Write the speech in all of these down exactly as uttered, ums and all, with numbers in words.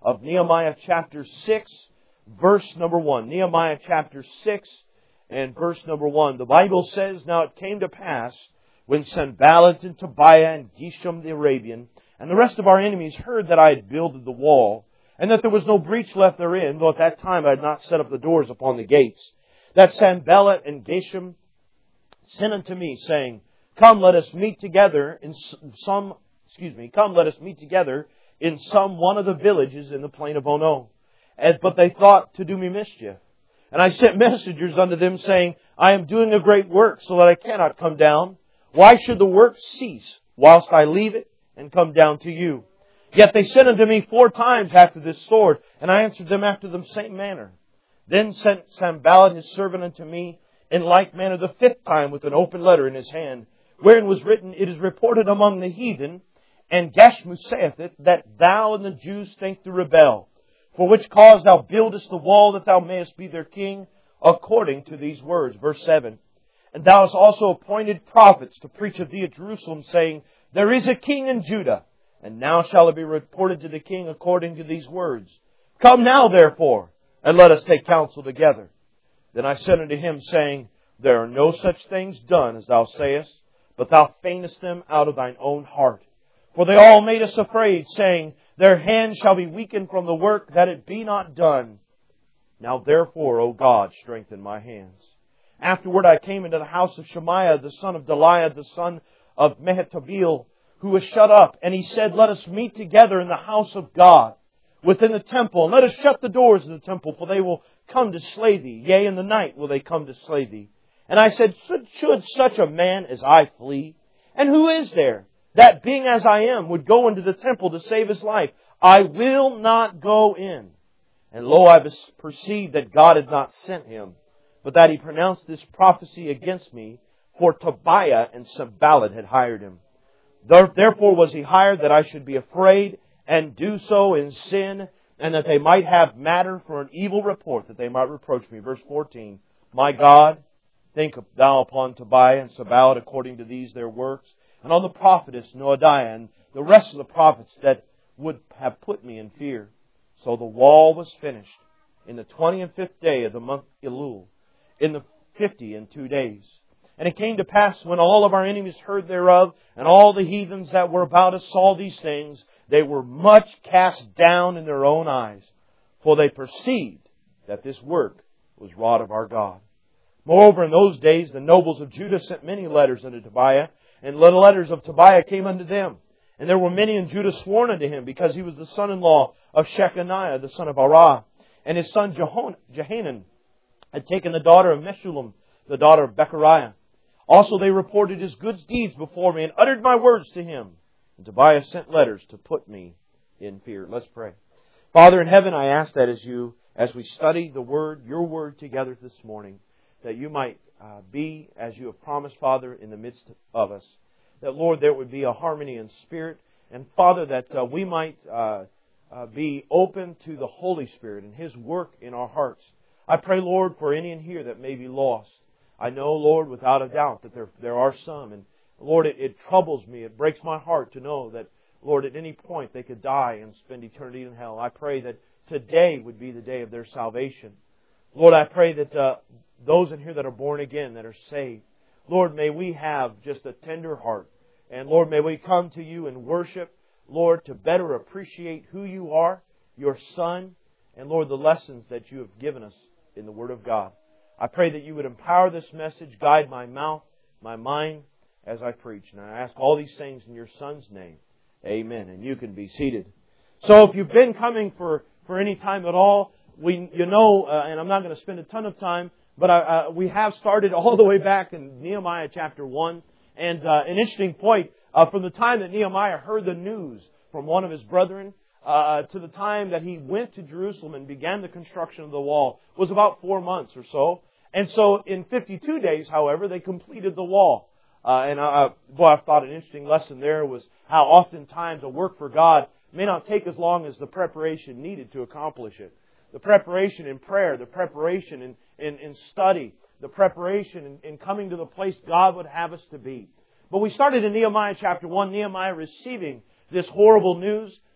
of Nehemiah chapter six, verse number one. Nehemiah chapter six and verse number one. The Bible says, "Now it came to pass, when Sanballat and Tobiah and Geshem the Arabian and the rest of our enemies heard that I had builded the wall, and that there was no breach left therein, though at that time I had not set up the doors upon the gates, that Sanballat and Geshem sent unto me, saying, Come, let us meet together in some, excuse me, come, let us meet together in some one of the villages in the plain of Ono. And, but they thought to do me mischief. And I sent messengers unto them, saying, I am doing a great work, so that I cannot come down. Why should the work cease, whilst I leave it and come down to you? Yet they sent unto me four times after this sort, and I answered them after the same manner. Then sent Sanballat his servant unto me in like manner the fifth time with an open letter in his hand, wherein was written, It is reported among the heathen, and Gashmu saith it, that thou and the Jews think to rebel, for which cause thou buildest the wall, that thou mayest be their king, according to these words." Verse seven. "And thou hast also appointed prophets to preach of thee at Jerusalem, saying, There is a king in Judah, and now shall it be reported to the king according to these words. Come now, therefore, and let us take counsel together. Then I said unto him, saying, There are no such things done as thou sayest, but thou feignest them out of thine own heart. For they all made us afraid, saying, Their hand shall be weakened from the work, that it be not done. Now therefore, O God, strengthen my hands. Afterward I came into the house of Shemaiah, the son of Deliah, the son of Mehetabeel, who was shut up. And he said, Let us meet together in the house of God, within the temple, and let us shut the doors of the temple, for they will come to slay thee. Yea, in the night will they come to slay thee. And I said, Should, should such a man as I flee? And who is there that, being as I am, would go into the temple to save his life? I will not go in. And lo, I perceived that God had not sent him, but that he pronounced this prophecy against me, for Tobiah and Sanballat had hired him. Therefore was he hired, that I should be afraid and do so in sin, and that they might have matter for an evil report, that they might reproach me." Verse fourteen. "My God, think thou upon Tobiah and Sanballat according to these their works, and on the prophetess Noadiah and the rest of the prophets that would have put me in fear." So the wall was finished in the twenty and fifth day of the month Elul, in the fifty and two days. And it came to pass, when all of our enemies heard thereof, and all the heathens that were about us saw these things, they were much cast down in their own eyes, for they perceived that this work was wrought of our God. Moreover, in those days the nobles of Judah sent many letters unto Tobiah, and the letters of Tobiah came unto them. And there were many in Judah sworn unto him, because he was the son-in-law of Shechaniah, the son of Arah. And his son Jehanan had taken the daughter of Meshullam, the daughter of Bechariah. Also they reported his good deeds before me, and uttered my words to him. And Tobiah sent letters to put me in fear. Let's pray. Father in heaven, I ask that as you, as we study the Word, your Word together this morning, that you might uh, be, as you have promised, Father, in the midst of us. That, Lord, there would be a harmony in spirit. And, Father, that uh, we might uh, uh, be open to the Holy Spirit and His work in our hearts. I pray, Lord, for any in here that may be lost. I know, Lord, without a doubt that there, there are some. And, Lord, it, it troubles me. It breaks my heart to know that, Lord, at any point they could die and spend eternity in hell. I pray that today would be the day of their salvation. Lord, I pray that uh, those in here that are born again, that are saved, Lord, may we have just a tender heart. And Lord, may we come to you and worship, Lord, to better appreciate who you are, your Son, and Lord, the lessons that you have given us in the Word of God. I pray that you would empower this message, guide my mouth, my mind, as I preach. And I ask all these things in your Son's name. Amen. And you can be seated. So if you've been coming for, for any time at all, we you know, uh, and I'm not going to spend a ton of time, but I, uh, we have started all the way back in Nehemiah chapter one. And uh, an interesting point, uh, from the time that Nehemiah heard the news from one of his brethren uh, to the time that he went to Jerusalem and began the construction of the wall was about four months or so. And so in fifty-two days, however, they completed the wall. Uh, and uh, boy, I thought an interesting lesson there was how oftentimes a work for God may not take as long as the preparation needed to accomplish it. The preparation in prayer, the preparation in, in, in study, the preparation in, in coming to the place God would have us to be. But we started in Nehemiah chapter one, Nehemiah receiving this horrible news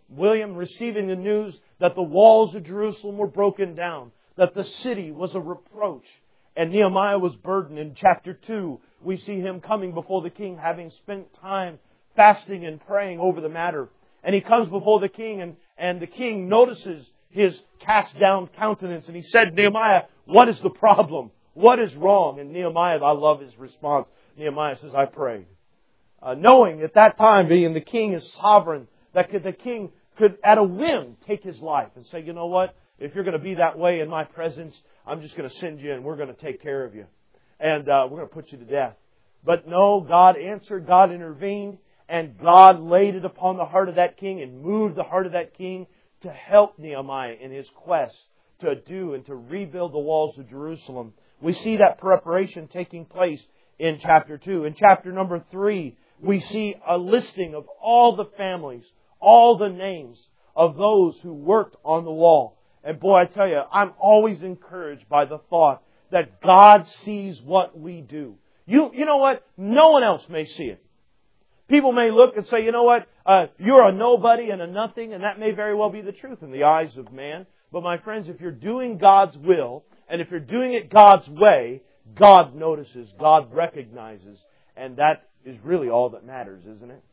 William, receiving the news that the walls of Jerusalem were broken down, that the city was a reproach, and Nehemiah was burdened. In chapter two, we see him coming before the king, having spent time fasting and praying over the matter. And he comes before the king, and, and the king notices his cast down countenance. And he said, Nehemiah, what is the problem? What is wrong? And Nehemiah, I love his response. Nehemiah says, I prayed. Uh, knowing at that time, being the king is sovereign, that could, the king could at a whim take his life and say, you know what? If you're going to be that way in my presence, I'm just going to send you and we're going to take care of you. And uh, we're going to put you to death. But no, God answered, God intervened, and God laid it upon the heart of that king and moved the heart of that king to help Nehemiah in his quest to do and to rebuild the walls of Jerusalem. We see that preparation taking place in chapter two. In chapter number three, we see a listing of all the families, all the names of those who worked on the wall. And boy, I tell you, I'm always encouraged by the thought that God sees what we do. You, you know what? No one else may see it. People may look and say, you know what? Uh, you're a nobody and a nothing, and that may very well be the truth in the eyes of man. But my friends, if you're doing God's will, and if you're doing it God's way, God notices, God recognizes, and that is really all that matters, isn't it?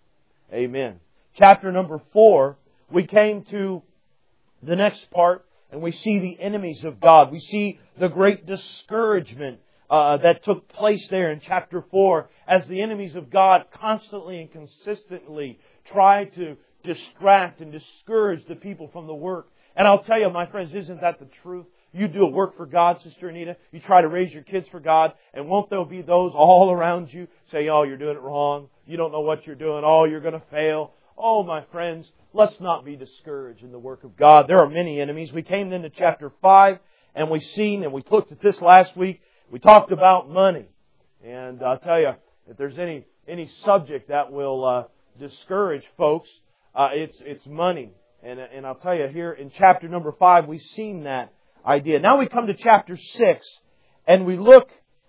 Amen. Chapter number four, we came to the next part, and we see the enemies of God. We see the great discouragement uh, that took place there in chapter four as the enemies of God constantly and consistently try to distract and discourage the people from the work. And I'll tell you, my friends, isn't that the truth? You do a work for God, Sister Anita. You try to raise your kids for God. And won't there be those all around you say, oh, you're doing it wrong. You don't know what you're doing. Oh, you're going to fail. Oh, my friends, let's not be discouraged in the work of God. There are many enemies. We came into chapter five and we've seen, and we looked at this last week, we talked about money. And I'll tell you, if there's any any subject that will uh, discourage folks, uh, it's it's money. And, and I'll tell you, here in chapter number five, we've seen that idea. Now we come to chapter six, and we look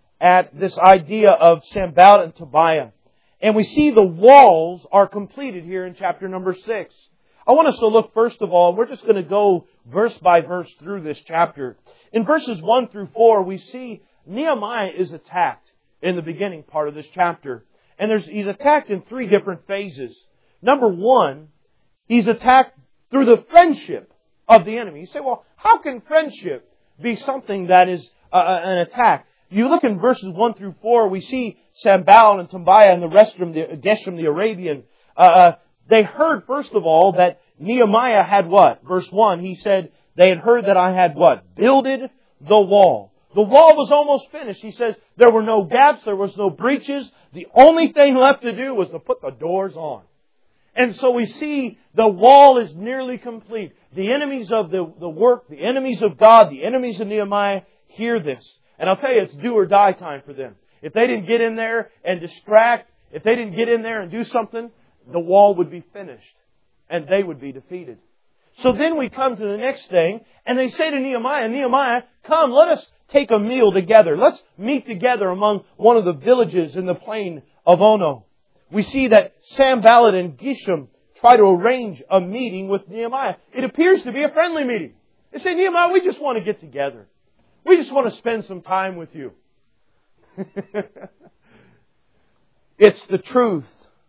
at this idea of Sanballat and Tobiah. And we see the walls are completed here in chapter number six. I want us to look first of all, we're just going to go verse by verse through this chapter. In verses one through four, we see Nehemiah is attacked in the beginning part of this chapter. And there's, he's attacked in three different phases. Number one, he's attacked through the friendship of the enemy. You say, well, how can friendship be something that is uh, an attack? You look in verses one through four, we see Sanballat and Tobiah and the rest of the Geshem the Arabian. Uh, they heard, first of all, that Nehemiah had what? Verse one, he said, they had heard that I had what? Builded the wall. The wall was almost finished. He says there were no gaps, there was no breaches. The only thing left to do was to put the doors on. And so we see the wall is nearly complete. The enemies of the, the work, the enemies of God, the enemies of Nehemiah hear this. And I'll tell you, it's do or die time for them. If they didn't get in there and distract, if they didn't get in there and do something, the wall would be finished. And they would be defeated. So then we come to the next thing, and they say to Nehemiah, Nehemiah, come, let us take a meal together. Let's meet together among one of the villages in the plain of Ono. We see that Sanballat and Geshem try to arrange a meeting with Nehemiah. It appears to be a friendly meeting. They say, Nehemiah, we just want to get together. We just want to spend some time with you. It's the truth.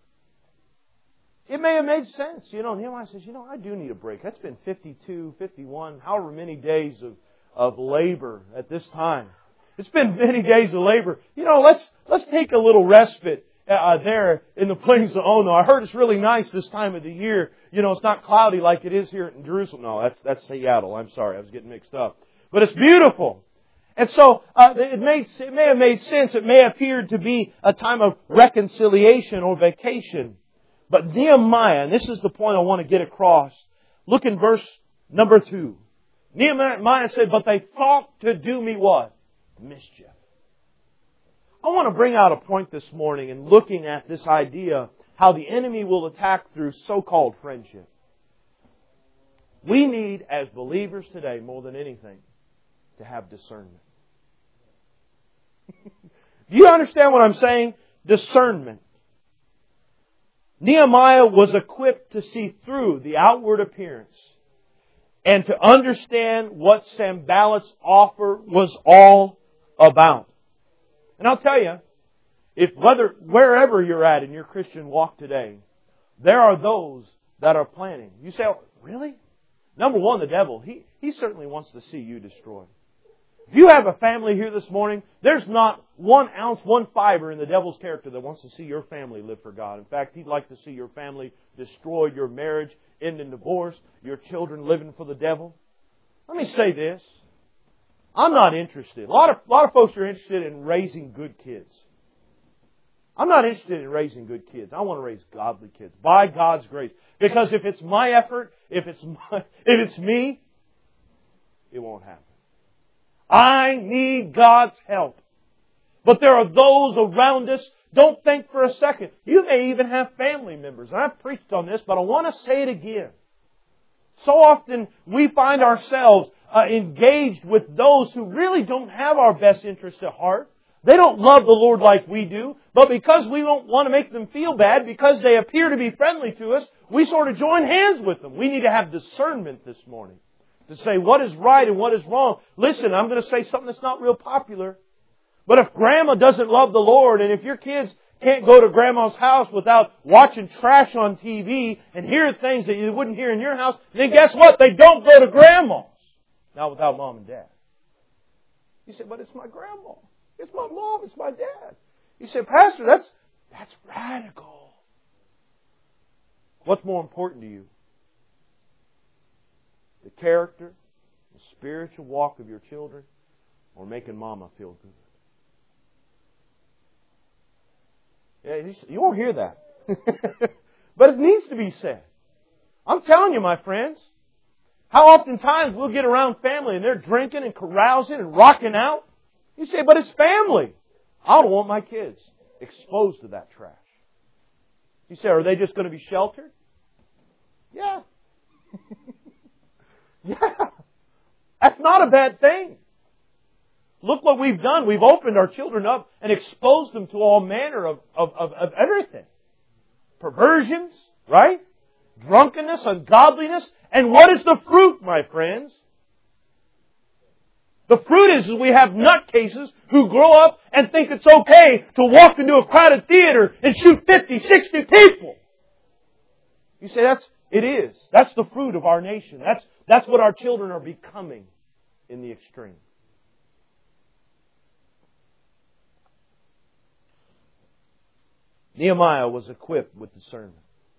It may have made sense. You know, Nehemiah says, you know, I do need a break. That's been fifty-two, fifty-one, however many days of, of labor at this time. It's been many days of labor. You know, let's let's take a little respite uh, there in the plains of Ono. I heard it's really nice this time of the year. You know, it's not cloudy like it is here in Jerusalem. No, that's that's Seattle. I'm sorry, I was getting mixed up. But it's beautiful. And so uh, it, made, it may have made sense. It may have appeared to be a time of reconciliation or vacation. But Nehemiah, and this is the point I want to get across. Look in verse number two. Nehemiah said, but they thought to do me what? Mischief. I want to bring out a point this morning in looking at this idea how the enemy will attack through so-called friendship. We need, as believers today, more than anything, to have discernment. Do you understand what I'm saying? Discernment. Nehemiah was equipped to see through the outward appearance and to understand what Sanballat's offer was all about. And I'll tell you, if whether wherever you're at in your Christian walk today, there are those that are planning. You say, oh, really? Number one, the devil, he, he certainly wants to see you destroyed. If you have a family here this morning, there's not one ounce, one fiber in the devil's character that wants to see your family live for God. In fact, he'd like to see your family destroyed, your marriage end in divorce, your children living for the devil. Let me say this. I'm not interested. A lot of, a lot of folks are interested in raising good kids. I'm not interested in raising good kids. I want to raise godly kids by God's grace. Because if it's my effort, if it's my, if it's me, it won't happen. I need God's help. But there are those around us. Don't think for a second. You may even have family members. And I've preached on this, but I want to say it again. So often we find ourselves uh, engaged with those who really don't have our best interest at heart. They don't love the Lord like we do. But because we don't want to make them feel bad, because they appear to be friendly to us, we sort of join hands with them. We need to have discernment this morning to say what is right and what is wrong. Listen, I'm going to say something that's not real popular. But if Grandma doesn't love the Lord, and if your kids can't go to Grandma's house without watching trash on T V and hearing things that you wouldn't hear in your house, then guess what? They don't go to Grandma's. Not without Mom and Dad. You say, but it's my grandma. It's my mom. It's my dad. You say, Pastor, that's, that's radical. What's more important to you? The character, the spiritual walk of your children, or making Mama feel good? Yeah, you won't hear that. But it needs to be said. I'm telling you, my friends, how oftentimes we'll get around family and they're drinking and carousing and rocking out. You say, but it's family. I don't want my kids exposed to that trash. You say, are they just going to be sheltered? Yeah. Yeah. That's not a bad thing. Look what we've done. We've opened our children up and exposed them to all manner of, of, of, of everything. Perversions, right? Drunkenness, ungodliness. And what is the fruit, my friends? The fruit is we have nutcases who grow up and think it's okay to walk into a crowded theater and shoot fifty, sixty people. You say that's, it is. That's the fruit of our nation. That's, that's what our children are becoming in the extreme. Nehemiah was equipped with discernment.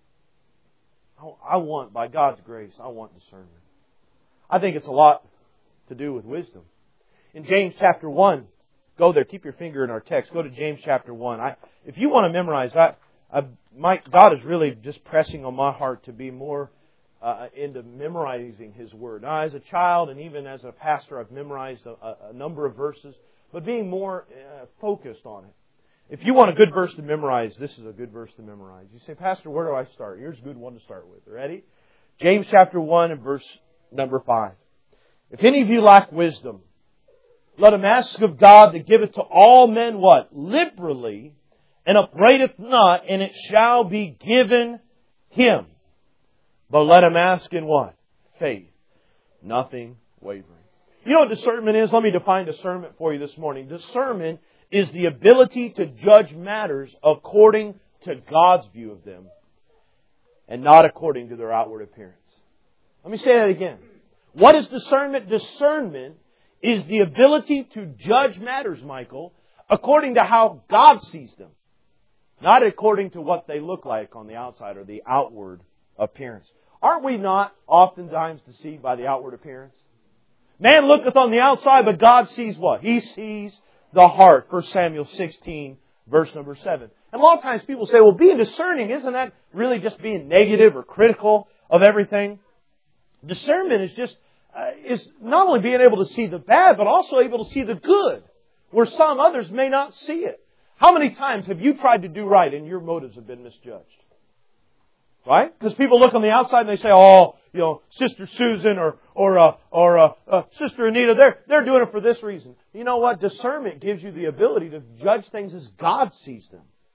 I want, by God's grace, I want discernment. I think it's a lot to do with wisdom. In James chapter one, go there, keep your finger in our text, go to James chapter one. I, if you want to memorize, I, I, my, God is really just pressing on my heart to be more uh, into memorizing His Word. Now, as a child and even as a pastor, I've memorized a, a number of verses, but being more uh, focused on it. If you want a good verse to memorize, this is a good verse to memorize. You say, Pastor, where do I start? Here's a good one to start with. Ready? James chapter one and verse number five. If any of you lack wisdom, let him ask of God that giveth to all men what? Liberally, and upbraideth not, and it shall be given him. But let him ask in what? Faith. Nothing wavering. You know what discernment is? Let me define discernment for you this morning. Discernment is the ability to judge matters according to God's view of them and not according to their outward appearance. Let me say that again. What is discernment? Discernment is the ability to judge matters, Michael, according to how God sees them, not according to what they look like on the outside or the outward appearance. Aren't we not oftentimes deceived by the outward appearance? Man looketh on the outside, but God sees what? He sees the heart. First Samuel sixteen, verse number seven. And a lot of times people say, well, being discerning, isn't that really just being negative or critical of everything? Discernment is just, uh, is not only being able to see the bad, but also able to see the good, where some others may not see it. How many times have you tried to do right and your motives have been misjudged? Right? Because people look on the outside and they say, oh, you know, Sister Susan or or uh, or uh, uh, Sister Anita, they're they're doing it for this reason. You know what? Discernment gives you the ability to judge things as God sees them,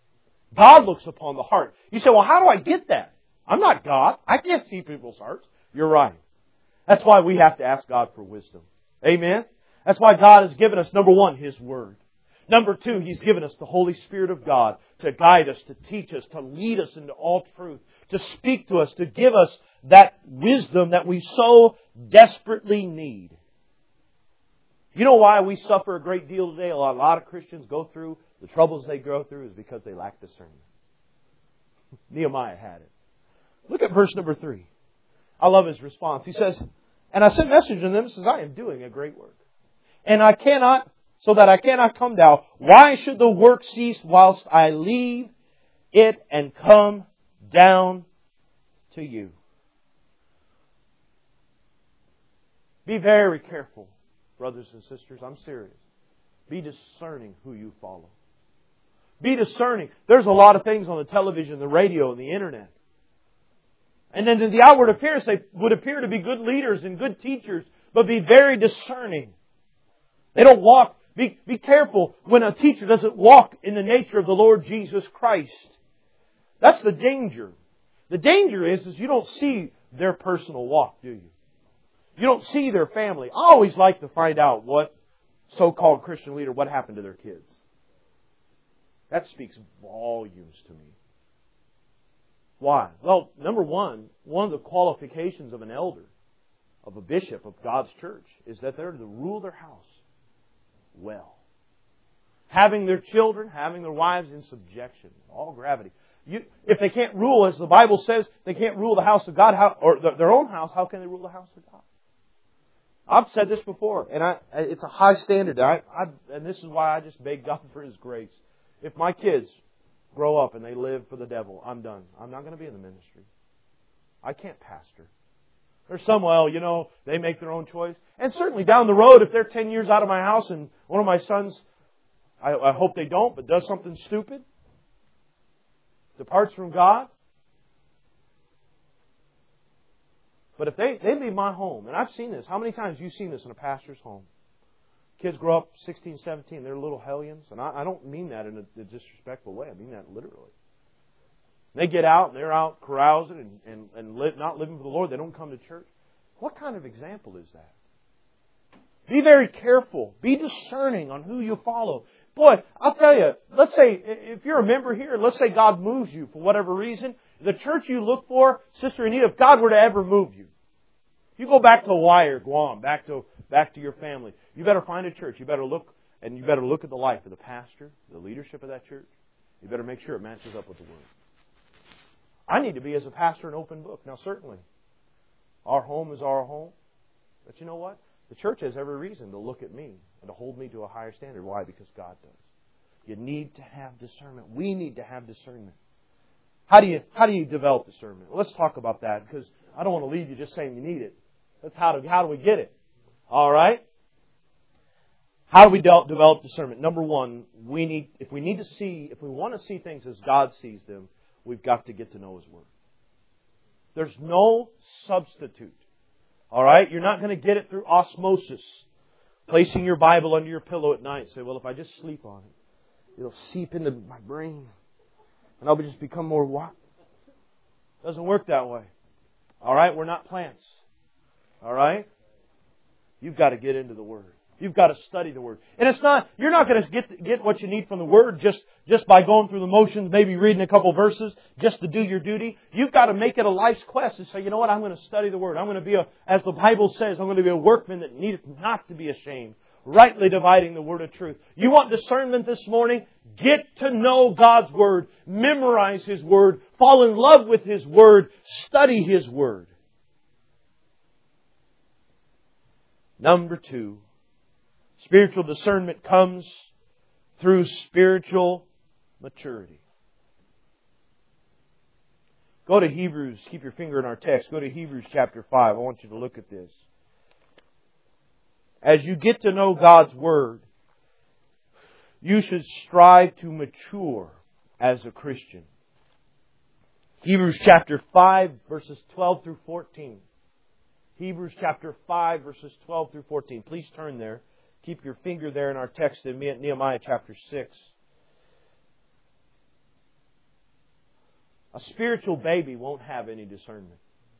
God looks upon the heart. You say, well, how do I get that? I'm not God. I can't see people's hearts. You're right. That's why we have to ask God for wisdom. Amen? That's why God has given us, number one, His Word. Number two, He's given us the Holy Spirit of God to guide us, to teach us, to lead us into all truth, to speak to us, to give us that wisdom that we so desperately need. You know why we suffer a great deal today? A lot, a lot of Christians go through, the troubles they go through is because they lack discernment. Nehemiah had it. Look at verse number three. I love his response. He says, and I sent message to them and says, I am doing a great work. And I cannot, so that I cannot come down. Why should the work cease whilst I leave it and come down to you? Be very careful, brothers and sisters. I'm serious. Be discerning who you follow. Be discerning. There's a lot of things on the television, the radio, and the internet. And then to the outward appearance, they would appear to be good leaders and good teachers, but be very discerning. They don't walk. Be, be careful when a teacher doesn't walk in the nature of the Lord Jesus Christ. That's the danger. The danger is, is you don't see their personal walk, do you? You don't see their family. I always like to find out what so-called Christian leader, what happened to their kids. That speaks volumes to me. Why? Well, number one, one of the qualifications of an elder, of a bishop of God's church, is that they're to rule their house well. Having their children, having their wives in subjection, all gravity. You, if they can't rule, as the Bible says, they can't rule the house of God, how, or their own house, how can they rule the house of God? I've said this before, and I, it's a high standard. I, I, and this is why I just beg God for His grace. If my kids grow up and they live for the devil, I'm done. I'm not going to be in the ministry. I can't pastor. There's some, well, you know, they make their own choice. And certainly down the road, if they're ten years out of my house and one of my sons, I, I hope they don't, but does something stupid, departs from God. But if they, they leave my home, and I've seen this. How many times have you seen this in a pastor's home? Kids grow up sixteen, seventeen, they're little hellions. And I, I don't mean that in a, a disrespectful way. I mean that literally. They get out and they're out carousing and, and, and live, not living for the Lord. They don't come to church. What kind of example is that? Be very careful. Be discerning on who you follow. Boy, I'll tell you, let's say, if you're a member here, let's say God moves you for whatever reason. The church you look for, Sister Anita, if God were to ever move you, you go back to Hawaii or Guam, back to back to your family, you better find a church. You better look, and you better look at the life of the pastor, the leadership of that church. You better make sure it matches up with the Word. I need to be, as a pastor, an open book. Now, certainly, our home is our home. But you know what? The church has every reason to look at me and to hold me to a higher standard. Why? Because God does. You need to have discernment. We need to have discernment. How do you how do you develop discernment? Well, let's talk about that, because I don't want to leave you just saying you need it. That's how do how do we get it? All right. How do we de- develop discernment? Number one, we need if we need to see if we want to see things as God sees them, we've got to get to know His Word. There's no substitute. All right? You're not going to get it through osmosis. Placing your Bible under your pillow at night. Say, well, if I just sleep on it, it'll seep into my brain. And I'll just become more what? Doesn't work that way. All right? We're not plants. All right? You've got to get into the Word. You've got to study the Word. And it's not, you're not going to get get what you need from the Word just, just by going through the motions, maybe reading a couple verses, just to do your duty. You've got to make it a life's quest and say, you know what, I'm going to study the Word. I'm going to be a, as the Bible says, I'm going to be a workman that needeth not to be ashamed, rightly dividing the Word of truth. You want discernment this morning? Get to know God's Word. Memorize His Word. Fall in love with His Word. Study His Word. Number two. Spiritual discernment comes through spiritual maturity. Go to Hebrews. Keep your finger in our text. Go to Hebrews chapter five. I want you to look at this. As you get to know God's Word, you should strive to mature as a Christian. Hebrews chapter five, verses twelve through fourteen. Hebrews chapter five, verses twelve through fourteen. Please turn there. Keep your finger there in our text in Nehemiah chapter six. A spiritual baby won't have any discernment.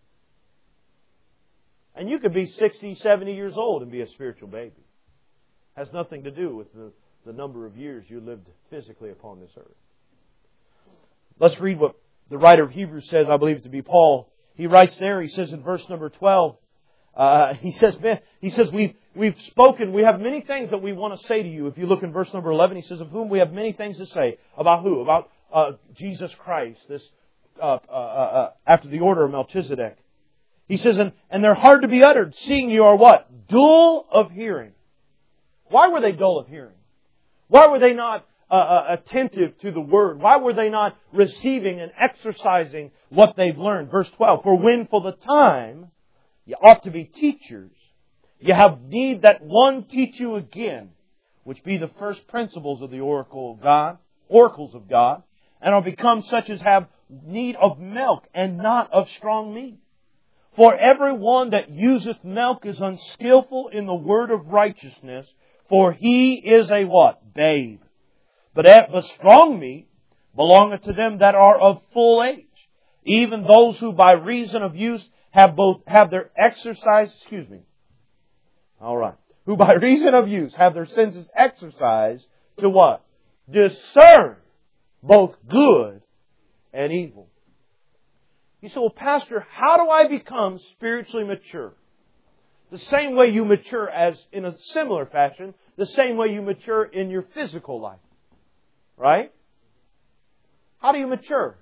And you could be sixty, seventy years old and be a spiritual baby. Has nothing to do with the, the number of years you lived physically upon this earth. Let's read what the writer of Hebrews says, I believe it to be Paul. He writes there, he says in verse number twelve, uh, he says, he says we've, we've spoken, we have many things that we want to say to you. If you look in verse number eleven, he says, of whom we have many things to say. About who? About uh, Jesus Christ, this uh, uh, uh, after the order of Melchizedek. He says, and, and they're hard to be uttered, seeing you are what? Dull of hearing. Why were they dull of hearing? Why were they not uh, uh, attentive to the Word? Why were they not receiving and exercising what they've learned? Verse twelve, for when for the time you ought to be teachers, you have need that one teach you again, which be the first principles of the oracle of God, oracles of God, and are become such as have need of milk and not of strong meat. For every one that useth milk is unskillful in the word of righteousness, for he is a what? Babe. But, at, but strong meat belongeth to them that are of full age, even those who by reason of use have both have their exercise, excuse me, all right, who by reason of use have their senses exercised to what? Discern both good and evil. You say, well, Pastor, how do I become spiritually mature? The same way you mature as, in a similar fashion, the same way you mature in your physical life. Right? How do you mature?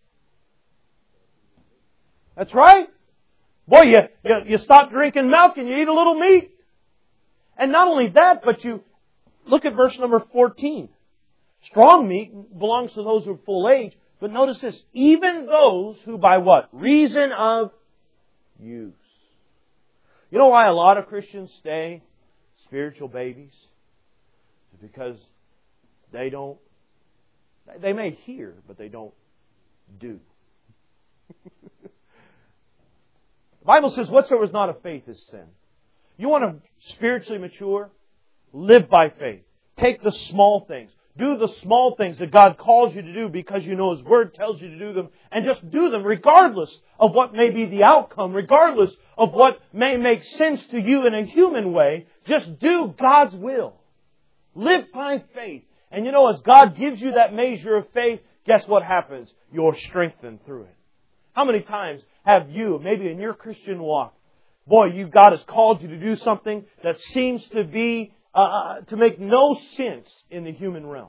That's right. Boy, you, you, you stop drinking milk and you eat a little meat. And not only that, but you, look at verse number fourteen. Strong meat belongs to those who are full age. But notice this, even those who by what? Reason of use. You know why a lot of Christians stay spiritual babies? It's because they don't, they may hear, but they don't do. The Bible says, whatsoever is not of faith is sin. You want to spiritually mature? Live by faith. Take the small things. Do the small things that God calls you to do because you know His Word tells you to do them. And just do them regardless of what may be the outcome. Regardless of what may make sense to you in a human way. Just do God's will. Live by faith. And you know, as God gives you that measure of faith, guess what happens? You're strengthened through it. How many times have you, maybe in your Christian walk, boy, you God has called you to do something that seems to be Uh, to make no sense in the human realm.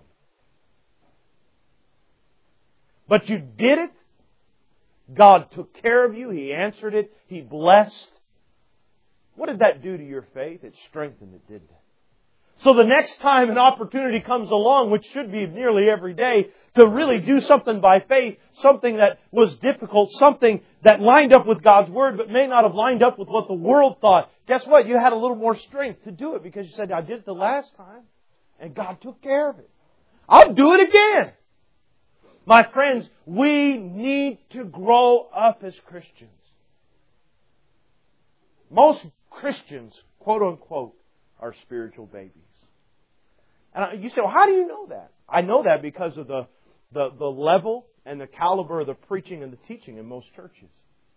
But you did it. God took care of you. He answered it. He blessed. What did that do to your faith? It strengthened it, didn't it? So the next time an opportunity comes along, which should be nearly every day, to really do something by faith, something that was difficult, something that lined up with God's Word, but may not have lined up with what the world thought. Guess what? You had a little more strength to do it because you said, I did it the last time, and God took care of it. I'll do it again. My friends, we need to grow up as Christians. Most Christians, quote unquote, are spiritual babies. And you say, well, how do you know that? I know that because of the, the, the level and the caliber of the preaching and the teaching in most churches.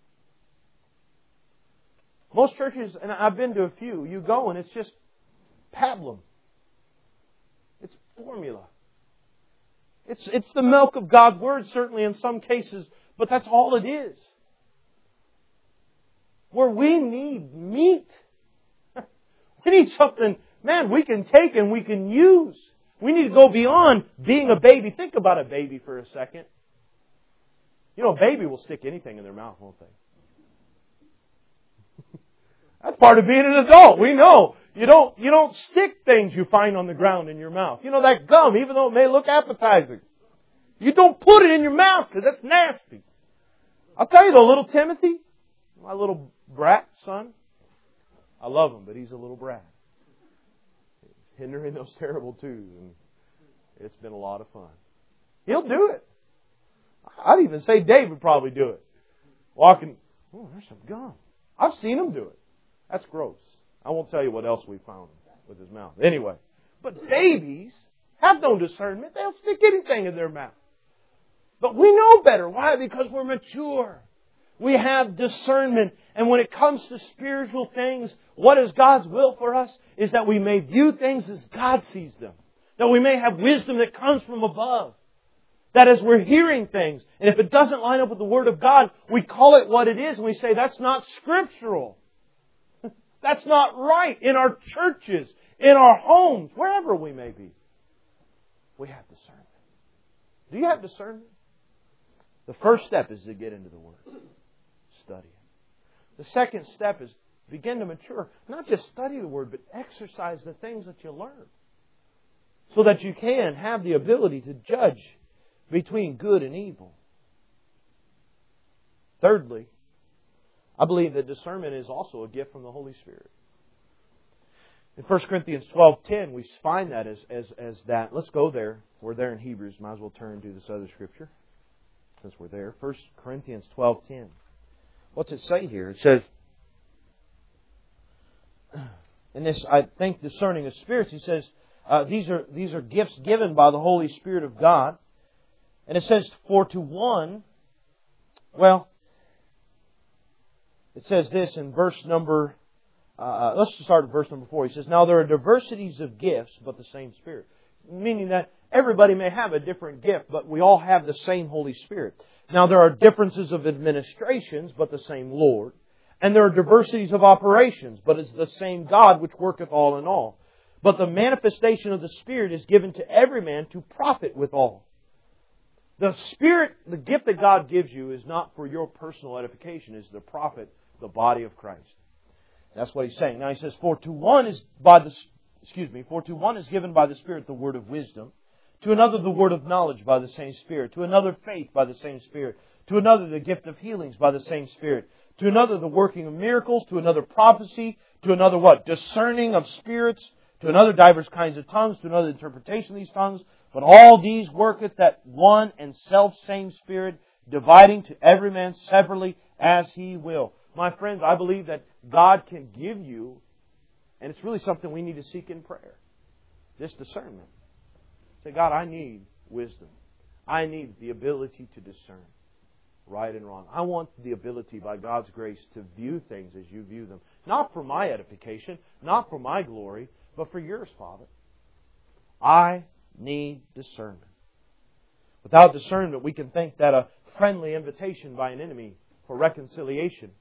Most churches, and I've been to a few, you go and it's just pablum. It's formula. It's, it's the milk of God's Word, certainly in some cases, but that's all it is. Where we need meat. We need something, man, we can take and we can use. We need to go beyond being a baby. Think about a baby for a second. You know, a baby will stick anything in their mouth, won't they? That's part of being an adult. We know. You don't, you don't stick things you find on the ground in your mouth. You know, that gum, even though it may look appetizing, you don't put it in your mouth because that's nasty. I'll tell you though, little Timothy, my little brat son, I love him, but he's a little brat. He's hindering those terrible twos, and it's been a lot of fun. He'll do it. I'd even say Dave would probably do it. Walking, oh, there's some gum. I've seen him do it. That's gross. I won't tell you what else we found with his mouth. Anyway, but babies have no discernment. They'll stick anything in their mouth. But we know better. Why? Because we're mature. We have discernment. And when it comes to spiritual things, what is God's will for us? Is that we may view things as God sees them. That we may have wisdom that comes from above. That as we're hearing things, and if it doesn't line up with the Word of God, we call it what it is and we say, that's not scriptural. That's not right in our churches, in our homes, wherever we may be. We have discernment. Do you have discernment? The first step is to get into the Word. Study it. The second step is begin to mature. Not just study the Word, but exercise the things that you learn. So that you can have the ability to judge between good and evil. Thirdly, I believe that discernment is also a gift from the Holy Spirit. In First Corinthians twelve ten, we find that as, as, as that. Let's go there. We're there in Hebrews. Might as well turn to this other scripture since we're there. First Corinthians twelve ten. What's it say here? It says, in this, I think, discerning of spirits, he says, uh, these are these are gifts given by the Holy Spirit of God. And it says, for to one, well, it says this in verse number, uh, let's start at verse number four. He says, now there are diversities of gifts, but the same Spirit. Meaning that everybody may have a different gift, but we all have the same Holy Spirit. Now there are differences of administrations, but the same Lord. And there are diversities of operations, but it's the same God which worketh all in all. But the manifestation of the Spirit is given to every man to profit withal. The Spirit, the gift that God gives you is not for your personal edification, it's to profit the body of Christ. That's what he's saying. Now he says, for to one is by the, excuse me, for to one is given by the Spirit the word of wisdom, to another the word of knowledge by the same Spirit, to another faith by the same Spirit, to another the gift of healings by the same Spirit, to another the working of miracles, to another prophecy, to another what? Discerning of spirits, to another divers kinds of tongues, to another interpretation of these tongues. But all these worketh that one and self same Spirit, dividing to every man severally as He will. My friends, I believe that God can give you, and it's really something we need to seek in prayer, this discernment. Say, God, I need wisdom. I need the ability to discern right and wrong. I want the ability, by God's grace, to view things as you view them. Not for my edification, not for my glory, but for yours, Father. I need discernment. Without discernment, we can think that a friendly invitation by an enemy for reconciliation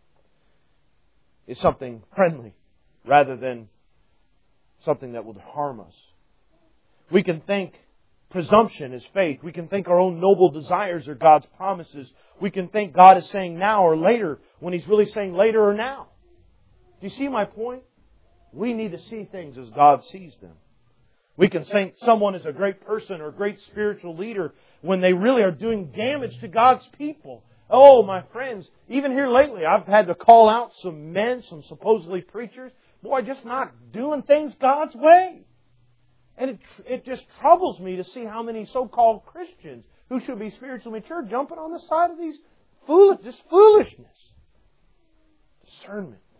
is something friendly rather than something that would harm us. We can think presumption is faith. We can think our own noble desires are God's promises. We can think God is saying now or later when He's really saying later or now. Do you see my point? We need to see things as God sees them. We can think someone is a great person or a great spiritual leader when they really are doing damage to God's people. Oh, my friends, even here lately, I've had to call out some men, some supposedly preachers. Boy, just not doing things God's way. And it, it just troubles me to see how many so-called Christians who should be spiritually mature jumping on the side of these foolish, this foolishness. Discernment.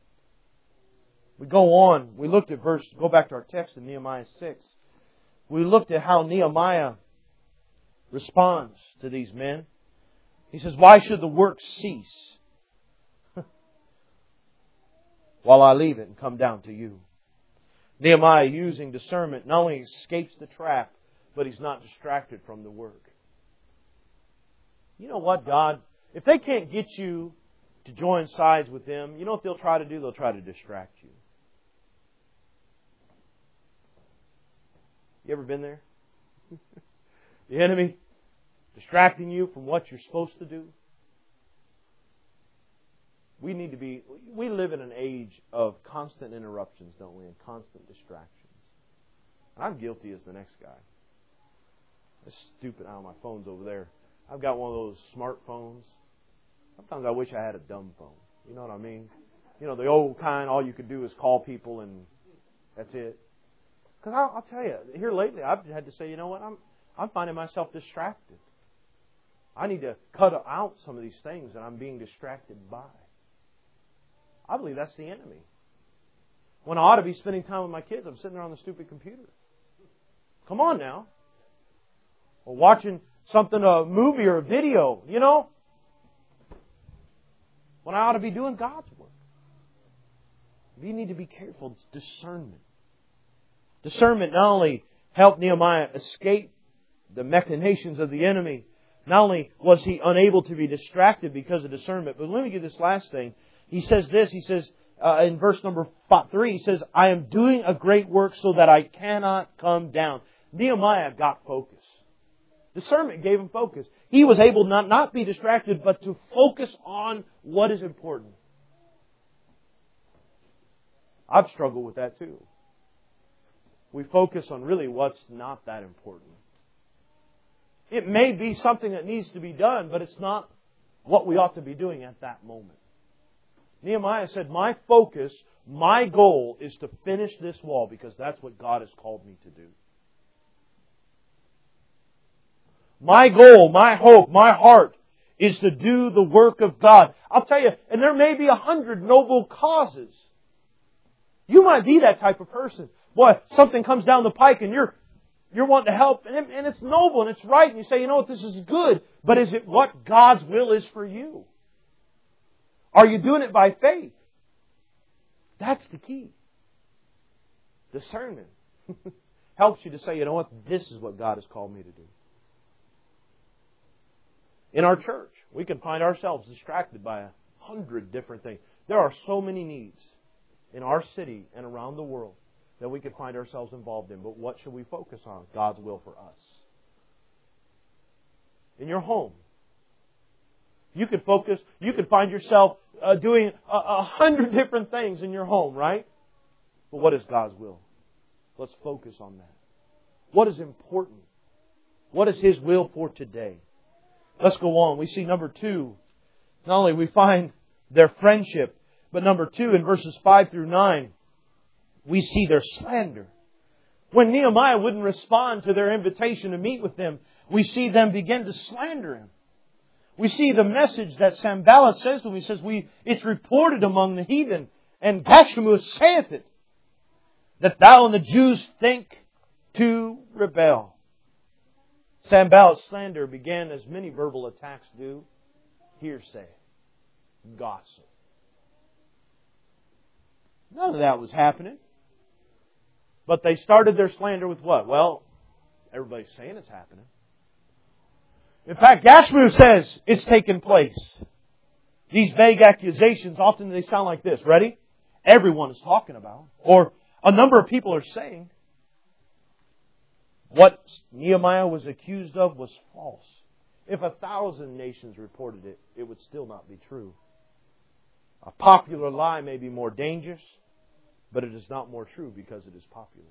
We go on. We looked at verse, go back to our text in Nehemiah six. We looked at how Nehemiah responds to these men. He says, why should the work cease while I leave it and come down to you? Nehemiah, using discernment, not only escapes the trap, but he's not distracted from the work. You know what, God? If they can't get you to join sides with them, you know what they'll try to do? They'll try to distract you. You ever been there? The enemy distracting you from what you're supposed to do. We need to be, we live in an age of constant interruptions, don't we? And constant distractions. And I'm guilty as the next guy. That's stupid. I don't know, my phone's over there. I've got one of those smartphones. Sometimes I wish I had a dumb phone. You know what I mean? You know, the old kind, all you could do is call people and that's it. Because I'll, I'll tell you, here lately I've had to say, you know what, I'm I'm finding myself distracted. I need to cut out some of these things that I'm being distracted by. I believe that's the enemy. When I ought to be spending time with my kids, I'm sitting there on the stupid computer. Come on now. Or watching something, a movie or a video, you know? When I ought to be doing God's work. We need to be careful. It's discernment. Discernment not only helped Nehemiah escape the machinations of the enemy, not only was he unable to be distracted because of discernment, but let me give this last thing. He says this, he says uh, in verse number three, he says, I am doing a great work so that I cannot come down. Nehemiah got focus. Discernment gave him focus. He was able to not, not be distracted, but to focus on what is important. I've struggled with that too. We focus on really what's not that important. It may be something that needs to be done, but it's not what we ought to be doing at that moment. Nehemiah said, my focus, my goal is to finish this wall because that's what God has called me to do. My goal, my hope, my heart is to do the work of God. I'll tell you, and there may be a hundred noble causes. You might be that type of person. Boy, something comes down the pike and you're You're wanting to help, and, and it's noble, and it's right, and you say, you know what, this is good. But is it what God's will is for you? Are you doing it by faith? That's the key. Discernment helps you to say, you know what, this is what God has called me to do. In our church, we can find ourselves distracted by a hundred different things. There are so many needs in our city and around the world that we could find ourselves involved in. But what should we focus on? God's will for us. In your home, you could focus, you could find yourself uh, doing a, a hundred different things in your home, right? But what is God's will? Let's focus on that. What is important? What is His will for today? Let's go on. We see number two. Not only we find their friendship, but number two in verses five through nine, we see their slander. When Nehemiah wouldn't respond to their invitation to meet with them, we see them begin to slander him. We see the message that Sanballat says to him. He says, "We it's reported among the heathen, and Gashemu saith it, that thou and the Jews think to rebel." Sanballat's slander began as many verbal attacks do. Hearsay. Gossip. None of that was happening. But they started their slander with what? Well, everybody's saying it's happening. In fact, Gashemu says it's taken place. These vague accusations, often they sound like this. Ready? Everyone is talking about. Or a number of people are saying. What Nehemiah was accused of was false. If a thousand nations reported it, it would still not be true. A popular lie may be more dangerous, but it is not more true because it is popular.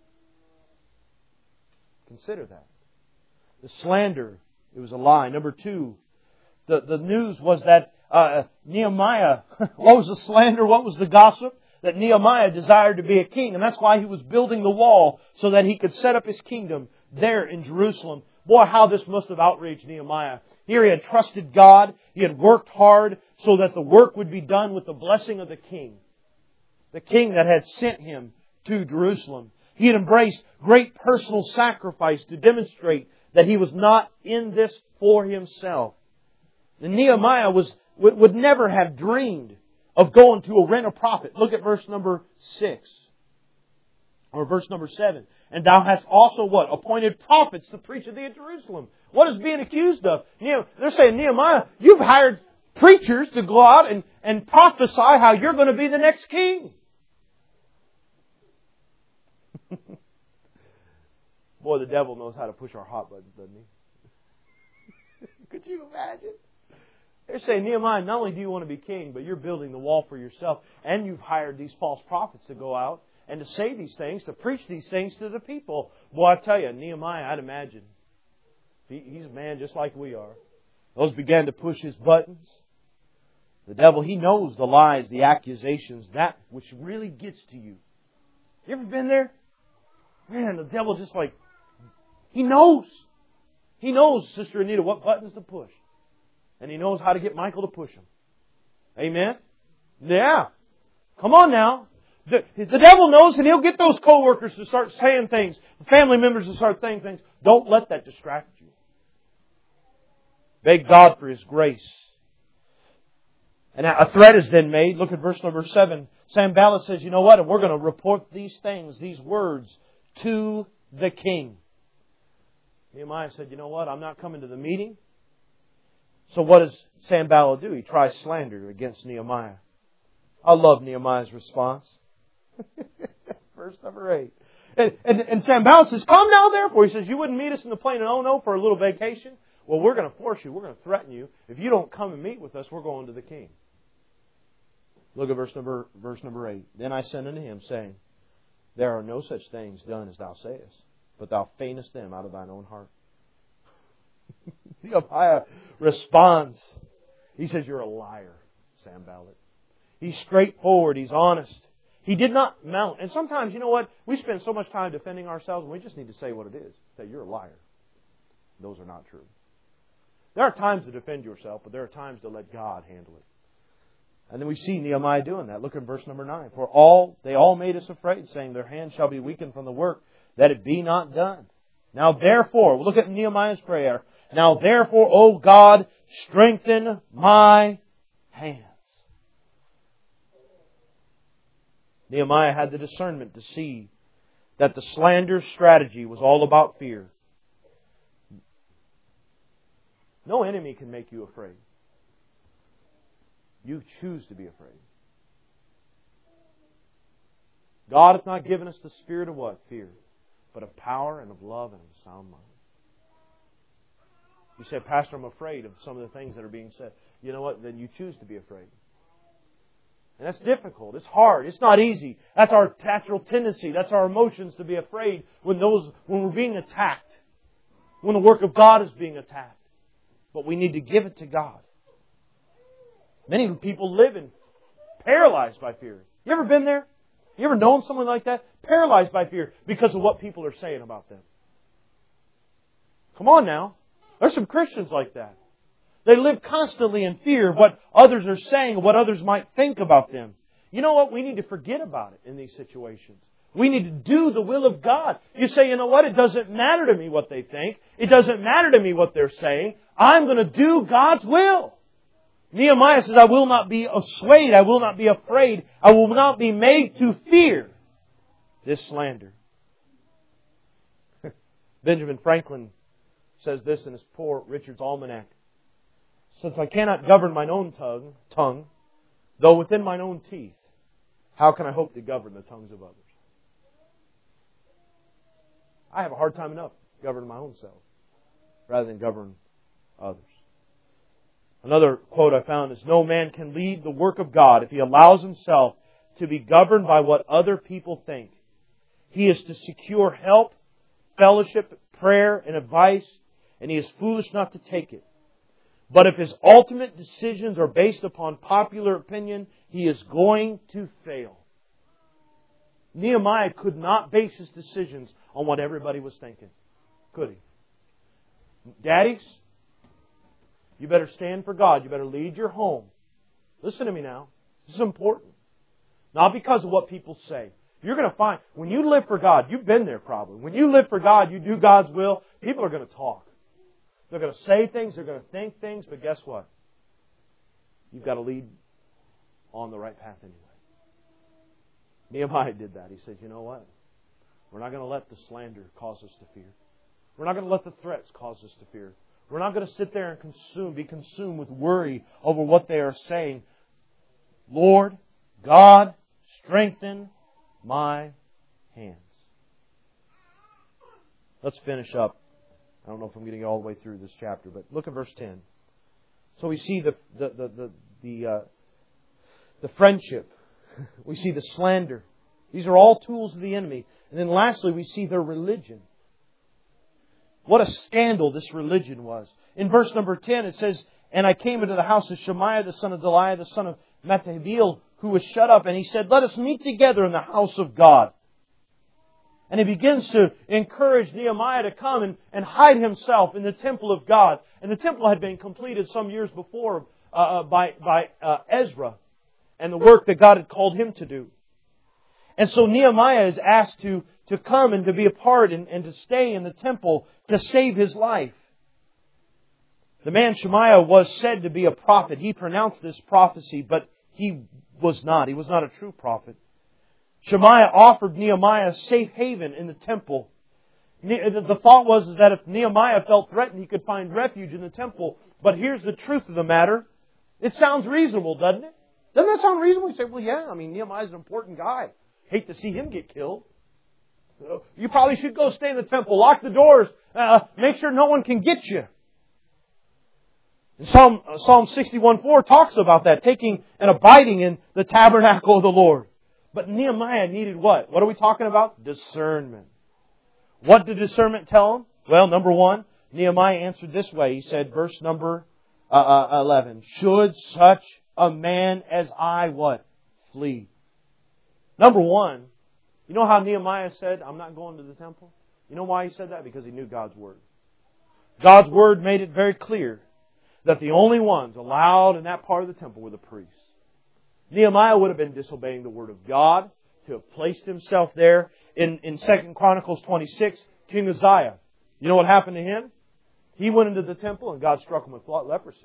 Consider that. The slander, it was a lie. Number two, the, the news was that uh, Nehemiah, what was the slander? What was the gossip? That Nehemiah desired to be a king. And that's why he was building the wall, so that he could set up his kingdom there in Jerusalem. Boy, how this must have outraged Nehemiah. Here he had trusted God. He had worked hard so that the work would be done with the blessing of the king. The king that had sent him to Jerusalem. He had embraced great personal sacrifice to demonstrate that he was not in this for himself. And Nehemiah was, would never have dreamed of going to a rent-a-prophet. Look at verse number six. Or verse number seven. And thou hast also what? Appointed prophets to preach at thee in Jerusalem. What is being accused of? They're saying, Nehemiah, you've hired preachers to go out and, and prophesy how you're going to be the next king. Boy, the devil knows how to push our hot buttons, doesn't he? Could you imagine? They're saying, Nehemiah, not only do you want to be king, but you're building the wall for yourself. And you've hired these false prophets to go out and to say these things, to preach these things to the people. Boy, I tell you, Nehemiah, I'd imagine, he, he's a man just like we are. Those began to push his buttons. The devil, he knows the lies, the accusations, that which really gets to you. You ever been there? Man, the devil just like, he knows. He knows, Sister Anita, what buttons to push. And he knows how to get Michael to push him. Amen? Yeah. Come on now. The, the devil knows, and he'll get those co-workers to start saying things. The family members to start saying things. Don't let that distract you. Beg God for His grace. And a threat is then made. Look at verse number seven. Sanballat says, you know what? And we're going to report these things, these words, to the king. Nehemiah said, you know what? I'm not coming to the meeting. So what does Sanballat do? He tries slander against Nehemiah. I love Nehemiah's response. Verse number eight. And, and, and Sanballat says, come now therefore. He says, you wouldn't meet us in the plain of Ono for a little vacation? Well, we're going to force you. We're going to threaten you. If you don't come and meet with us, we're going to the king. Look at verse number, verse number eight. Then I sent unto him, saying, there are no such things done as thou sayest, but thou feignest them out of thine own heart. Nehemiah responds. He says, you're a liar, Sanballat. He's straightforward. He's honest. He did not mount. And sometimes, you know what? We spend so much time defending ourselves, and we just need to say what it is. Say, you're a liar. Those are not true. There are times to defend yourself, but there are times to let God handle it. And then we see Nehemiah doing that. Look at verse number nine. For all, they all made us afraid, saying, their hands shall be weakened from the work, that it be not done. Now therefore, look at Nehemiah's prayer. Now therefore, O God, strengthen my hands. Nehemiah had the discernment to see that the slander strategy was all about fear. No enemy can make you afraid. You choose to be afraid. God hath not given us the spirit of what? Fear. But of power and of love and of a sound mind. You say, Pastor, I'm afraid of some of the things that are being said. You know what? Then you choose to be afraid. And that's difficult. It's hard. It's not easy. That's our natural tendency. That's our emotions to be afraid when those when we're being attacked. When the work of God is being attacked. But we need to give it to God. Many people live in paralyzed by fear. You ever been there? You ever known someone like that? Paralyzed by fear because of what people are saying about them. Come on now. There's some Christians like that. They live constantly in fear of what others are saying, what others might think about them. You know what? We need to forget about it in these situations. We need to do the will of God. You say, you know what? It doesn't matter to me what they think. It doesn't matter to me what they're saying. I'm going to do God's will. Nehemiah says, I will not be swayed. I will not be afraid. I will not be made to fear this slander. Benjamin Franklin says this in his Poor Richard's Almanac. Since I cannot govern mine own tongue, tongue, though within mine own teeth, how can I hope to govern the tongues of others? I have a hard time enough governing my own self rather than govern others. Another quote I found is, no man can lead the work of God if he allows himself to be governed by what other people think. He is to secure help, fellowship, prayer, and advice, and he is foolish not to take it. But if his ultimate decisions are based upon popular opinion, he is going to fail. Nehemiah could not base his decisions on what everybody was thinking. Could he? Daddies, you better stand for God. You better lead your home. Listen to me now. This is important. Not because of what people say. You're going to find, when you live for God, you've been there probably. When you live for God, you do God's will, people are going to talk. They're going to say things, they're going to think things, but guess what? You've got to lead on the right path anyway. Nehemiah did that. He said, you know what? We're not going to let the slander cause us to fear. We're not going to let the threats cause us to fear. We're not going to sit there and consume, be consumed with worry over what they are saying. Lord, God, strengthen my hands. Let's finish up. I don't know if I'm getting all the way through this chapter, but look at verse ten. So we see the the the the the, uh, the friendship. We see the slander. These are all tools of the enemy. And then lastly, we see their religion. What a scandal this religion was. In verse number ten, it says, and I came into the house of Shemaiah, the son of Deliah, the son of Mettahiel, who was shut up. And he said, let us meet together in the house of God. And he begins to encourage Nehemiah to come and, and hide himself in the temple of God. And the temple had been completed some years before uh, by, by uh, Ezra and the work that God had called him to do. And so Nehemiah is asked to, to come and to be a part and, and to stay in the temple to save his life. The man Shemaiah was said to be a prophet. He pronounced this prophecy, but he was not. He was not a true prophet. Shemaiah offered Nehemiah a safe haven in the temple. The thought was is that if Nehemiah felt threatened, he could find refuge in the temple. But here's the truth of the matter. It sounds reasonable, doesn't it? Doesn't that sound reasonable? You say, well, yeah, I mean, Nehemiah's an important guy. Hate to see him get killed. You probably should go stay in the temple. Lock the doors. Uh, make sure no one can get you. And Psalm, uh, Psalm sixty-one four talks about that, taking and abiding in the tabernacle of the Lord. But Nehemiah needed what? What are we talking about? Discernment. What did discernment tell him? Well, number one, Nehemiah answered this way. He said, verse number uh, uh, eleven, should such a man as I, what? Flee. Number one, you know how Nehemiah said, I'm not going to the temple? You know why he said that? Because he knew God's Word. God's Word made it very clear that the only ones allowed in that part of the temple were the priests. Nehemiah would have been disobeying the Word of God to have placed himself there. In, in Second Chronicles twenty-six, King Uzziah, you know what happened to him? He went into the temple and God struck him with leprosy.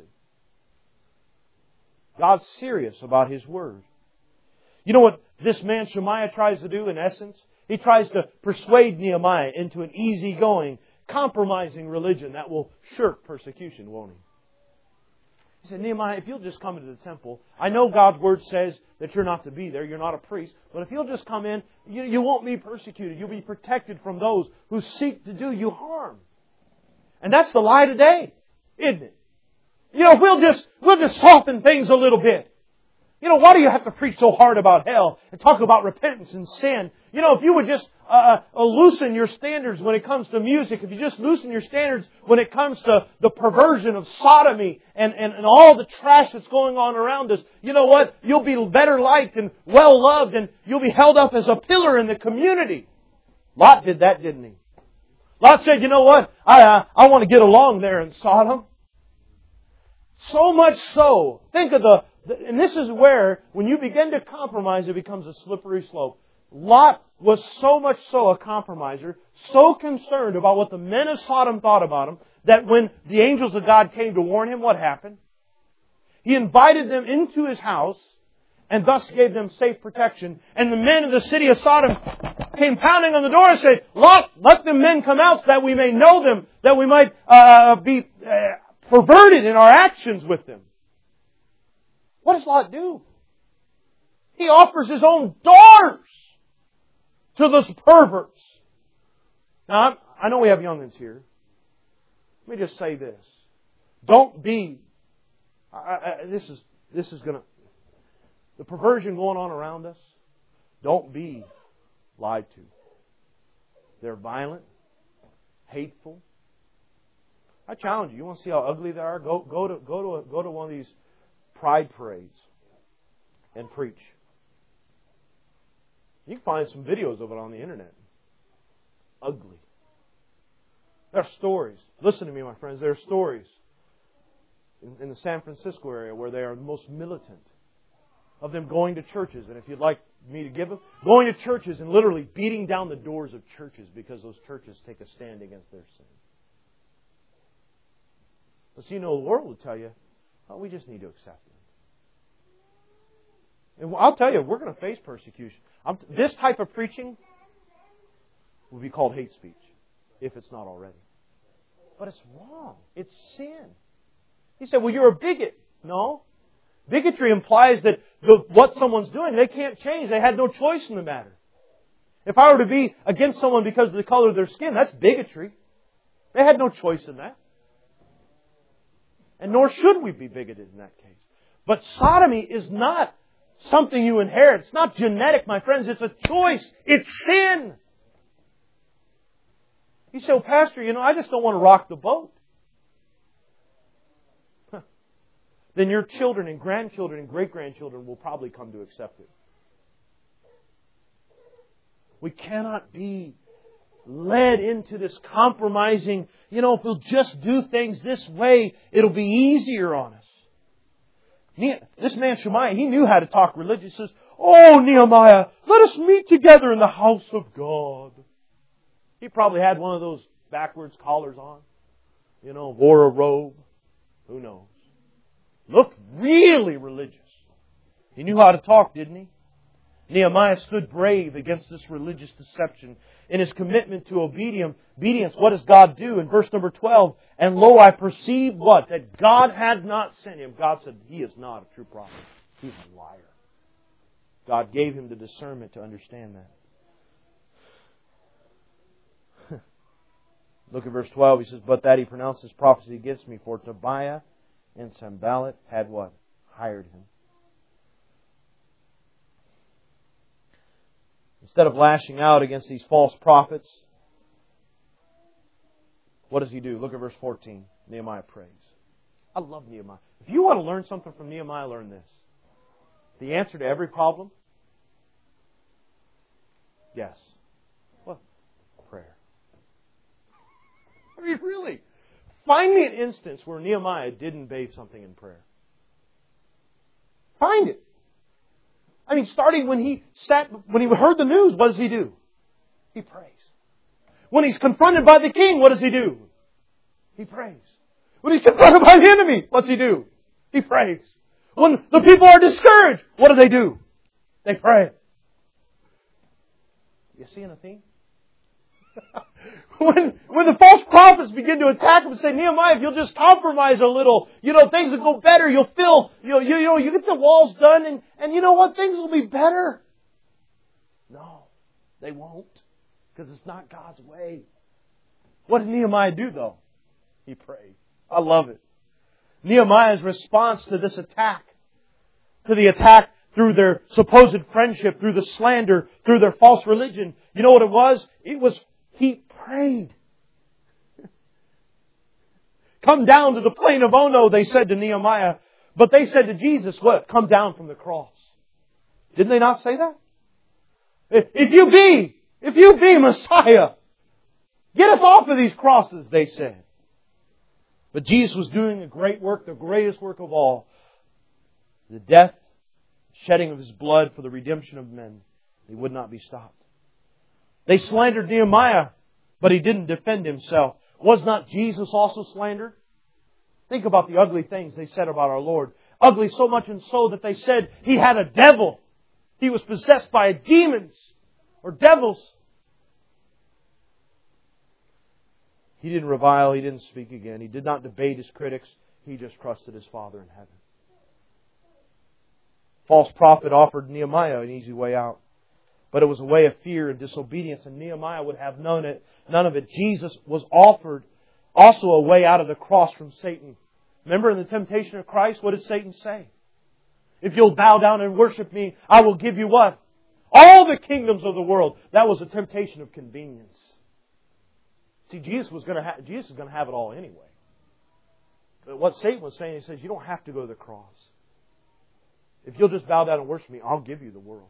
God's serious about His Word. You know what this man Shemaiah tries to do in essence? He tries to persuade Nehemiah into an easygoing, compromising religion that will shirk persecution, won't he? He said, Nehemiah, if you'll just come into the temple, I know God's Word says that you're not to be there, you're not a priest, but if you'll just come in, you, you won't be persecuted. You'll be protected from those who seek to do you harm. And that's the lie today, isn't it? You know, we'll just, we'll just soften things a little bit. You know, why do you have to preach so hard about hell and talk about repentance and sin? You know, if you would just uh, uh, loosen your standards when it comes to music, if you just loosen your standards when it comes to the perversion of sodomy and, and, and all the trash that's going on around us, you know what? You'll be better liked and well loved and you'll be held up as a pillar in the community. Lot did that, didn't he? Lot said, you know what? I, uh, I want to get along there in Sodom. So much so. Think of the... And this is where, when you begin to compromise, it becomes a slippery slope. Lot was so much so a compromiser, so concerned about what the men of Sodom thought about him, that when the angels of God came to warn him, what happened? He invited them into his house, and thus gave them safe protection. And the men of the city of Sodom came pounding on the door and said, Lot, let the men come out so that we may know them, that we might uh, be uh, perverted in our actions with them. What does Lot do? He offers his own daughters to those perverts. Now, I'm, I know we have young'uns here. Let me just say this. Don't be... I, I, this is this is going to... The perversion going on around us, don't be lied to. They're violent, hateful. I challenge you. You want to see how ugly they are? Go, go, to, go, to, a, go to one of these pride parades and preach. You can find some videos of it on the internet. Ugly. There are stories. Listen to me, my friends. There are stories in, in the San Francisco area where they are the most militant of them going to churches. And if you'd like me to give them, going to churches and literally beating down the doors of churches because those churches take a stand against their sin. But see, you know, the world will tell you, oh, we just need to accept it. And I'll tell you, we're going to face persecution. I'm, this type of preaching will be called hate speech, if it's not already. But it's wrong. It's sin. He said, well, you're a bigot. No. Bigotry implies that the, what someone's doing, they can't change. They had no choice in the matter. If I were to be against someone because of the color of their skin, that's bigotry. They had no choice in that. And nor should we be bigoted in that case. But sodomy is not something you inherit. It's not genetic, my friends. It's a choice. It's sin. You say, well, Pastor, you know, I just don't want to rock the boat. Huh. Then your children and grandchildren and great-grandchildren will probably come to accept it. We cannot be led into this compromising, you know, if we'll just do things this way, it'll be easier on us. This man Shemaiah, he knew how to talk religion. He says, oh, Nehemiah, let us meet together in the house of God. He probably had one of those backwards collars on. You know, wore a robe. Who knows? Looked really religious. He knew how to talk, didn't he? Nehemiah stood brave against this religious deception. In his commitment to obedience, what does God do? In verse number twelve, and lo, I perceived what? That God had not sent him. God said, he is not a true prophet. He's a liar. God gave him the discernment to understand that. Look at verse twelve. He says, but that he pronounced his prophecy against me, for Tobiah and Sanballat had what? Hired him. Instead of lashing out against these false prophets, what does he do? Look at verse fourteen. Nehemiah prays. I love Nehemiah. If you want to learn something from Nehemiah, learn this. The answer to every problem? Yes. What? Prayer. I mean, really. Find me an instance where Nehemiah didn't bathe something in prayer. Find it. I mean, starting when he sat, when he heard the news, what does he do? He prays. When he's confronted by the king, what does he do? He prays. When he's confronted by the enemy, what's he do? He prays. When the people are discouraged, what do they do? They pray. You seeing a theme? when, when the false prophets begin to attack him and say, Nehemiah, if you'll just compromise a little, you know, things will go better. You'll feel, you know, you, you know, you get the walls done and, and you know what? Things will be better. No, they won't. Because it's not God's way. What did Nehemiah do though? He prayed. I love it. Nehemiah's response to this attack, to the attack through their supposed friendship, through the slander, through their false religion, you know what it was? It was he prayed. Come down to the plain of Ono, they said to Nehemiah. But they said to Jesus, what? Come down from the cross. Didn't they not say that? If you be, if you be Messiah, get us off of these crosses, they said. But Jesus was doing a great work, the greatest work of all. The death, shedding of His blood for the redemption of men. He would not be stopped. They slandered Nehemiah, but he didn't defend himself. Was not Jesus also slandered? Think about the ugly things they said about our Lord. Ugly so much and so that they said He had a devil. He was possessed by demons or devils. He didn't revile. He didn't speak again. He did not debate His critics. He just trusted His Father in heaven. False prophet offered Nehemiah an easy way out. But it was a way of fear and disobedience, and Nehemiah would have none of it. None of it. Jesus was offered also a way out of the cross from Satan. Remember in the temptation of Christ, what did Satan say? If you'll bow down and worship me, I will give you what? All the kingdoms of the world. That was a temptation of convenience. See, Jesus was going to have, Jesus is going to have it all anyway. But what Satan was saying, he says, you don't have to go to the cross. If you'll just bow down and worship me, I'll give you the world.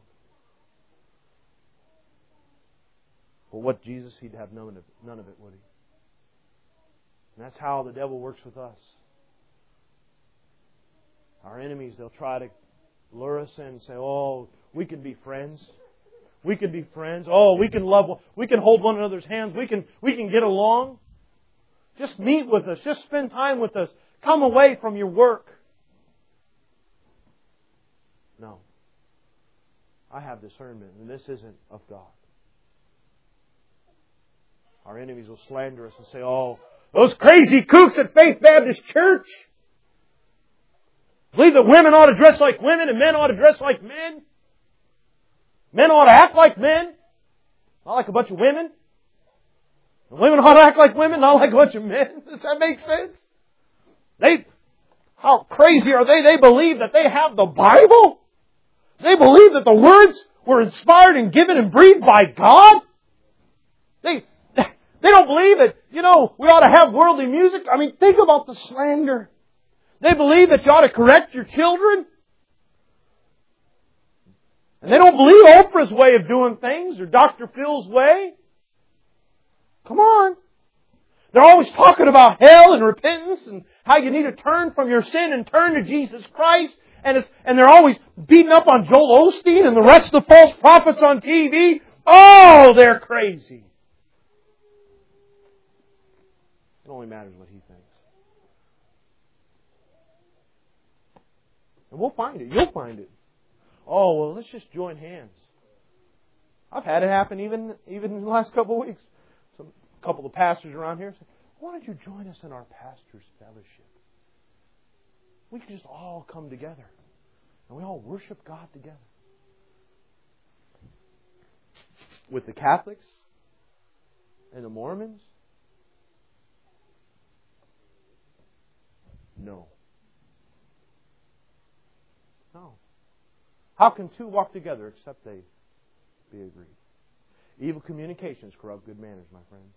But what Jesus, He'd have none of it, none of it, would He? And that's how the devil works with us. Our enemies, they'll try to lure us in and say, oh, we can be friends. We can be friends. Oh, we can love, we can hold one another's hands. We can, we can get along. Just meet with us. Just spend time with us. Come away from your work. No. I have discernment, and this isn't of God. Our enemies will slander us and say, oh, those crazy kooks at Faith Baptist Church believe that women ought to dress like women and men ought to dress like men. Men ought to act like men, not like a bunch of women. And women ought to act like women, not like a bunch of men. Does that make sense? They, how crazy are they? They believe that they have the Bible. They believe that the words were inspired and given and breathed by God. They, they don't believe that, you know, we ought to have worldly music. I mean, think about the slander. They believe that you ought to correct your children. And they don't believe Oprah's way of doing things or Doctor Phil's way. Come on. They're always talking about hell and repentance and how you need to turn from your sin and turn to Jesus Christ. And, it's, and they're always beating up on Joel Osteen and the rest of the false prophets on T V. Oh, they're crazy. It only matters what he thinks. And we'll find it. You'll find it. Oh, well, let's just join hands. I've had it happen even, even in the last couple of weeks. Some, a couple of pastors around here say, why don't you join us in our pastor's fellowship? We can just all come together. And we all worship God together. With the Catholics and the Mormons? No. No. How can two walk together except they be agreed? Evil communications corrupt good manners, my friends.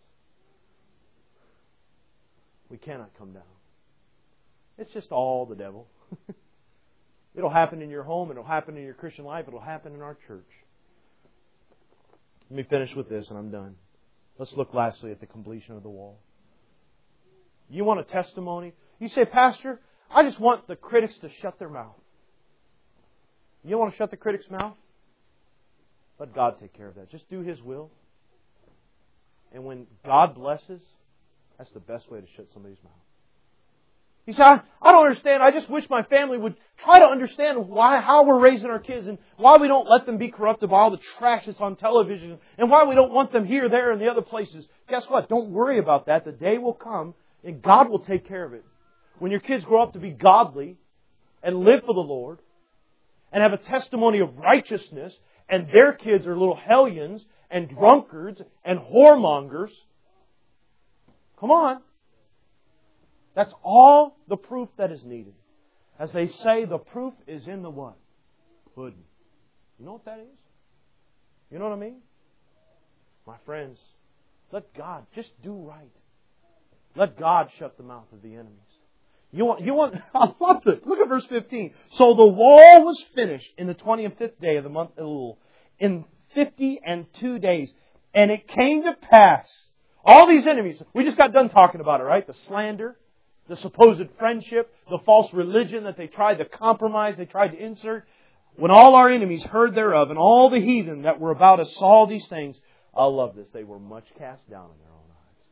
We cannot come down. It's just all the devil. It'll happen in your home. It'll happen in your Christian life. It'll happen in our church. Let me finish with this and I'm done. Let's look lastly at the completion of the wall. You want a testimony? You say, Pastor, I just want the critics to shut their mouth. You want to shut the critic's mouth? Let God take care of that. Just do His will. And when God blesses, that's the best way to shut somebody's mouth. You say, I, I don't understand. I just wish my family would try to understand why, how we're raising our kids and why we don't let them be corrupted by all the trash that's on television and why we don't want them here, there, and the other places. Guess what? Don't worry about that. The day will come and God will take care of it. When your kids grow up to be godly and live for the Lord and have a testimony of righteousness and their kids are little hellions and drunkards and whoremongers, come on. That's all the proof that is needed. As they say, the proof is in the what? Pudding. You know what that is? You know what I mean? My friends, let God just do right. Let God shut the mouth of the enemies. You want, you want, I love it. Look at verse fifteen. So the wall was finished in the twenty-fifth day of the month Elul, in fifty and two days. And it came to pass, all these enemies, we just got done talking about it, right? The slander, the supposed friendship, the false religion that they tried to compromise, they tried to insert. When all our enemies heard thereof, and all the heathen that were about us saw these things, I love this, they were much cast down in their own eyes.